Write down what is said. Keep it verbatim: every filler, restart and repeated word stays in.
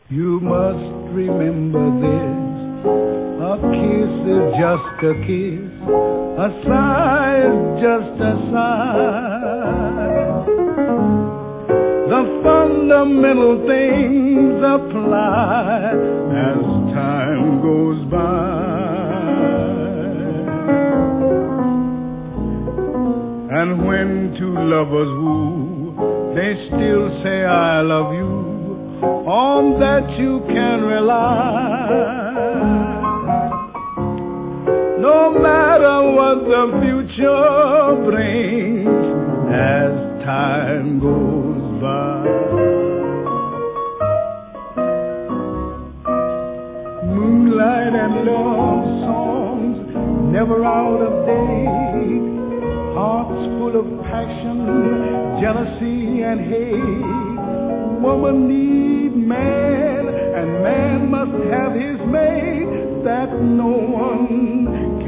You must remember this. A kiss is just a kiss. A sigh is just a sigh. The fundamental things apply as time goes by. And when two lovers woo, they still say I love you. On that you can rely. No matter what the future brings as time goes by. Moonlight and love songs never out of date. Hearts full of passion, jealousy and hate. Woman need man, and man must have his mate, that no one